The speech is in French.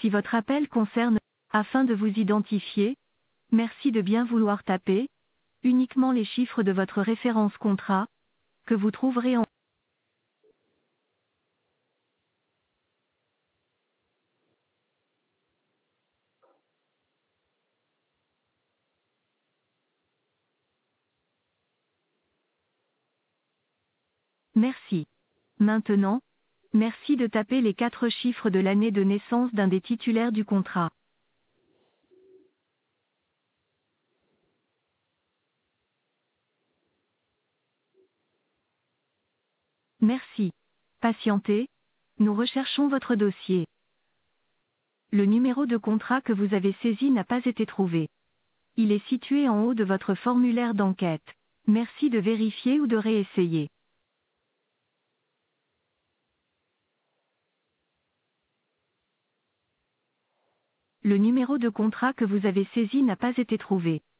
Si votre appel concerne, afin de vous identifier, merci de bien vouloir taper, uniquement les chiffres de votre référence contrat, que vous trouverez en merci. Maintenant, merci de taper les 4 chiffres de l'année de naissance d'un des titulaires du contrat. Merci. Patientez, nous recherchons votre dossier. Le numéro de contrat que vous avez saisi n'a pas été trouvé. Il est situé en haut de votre formulaire d'enquête. Merci de vérifier ou de réessayer. Le numéro de contrat que vous avez saisi n'a pas été trouvé.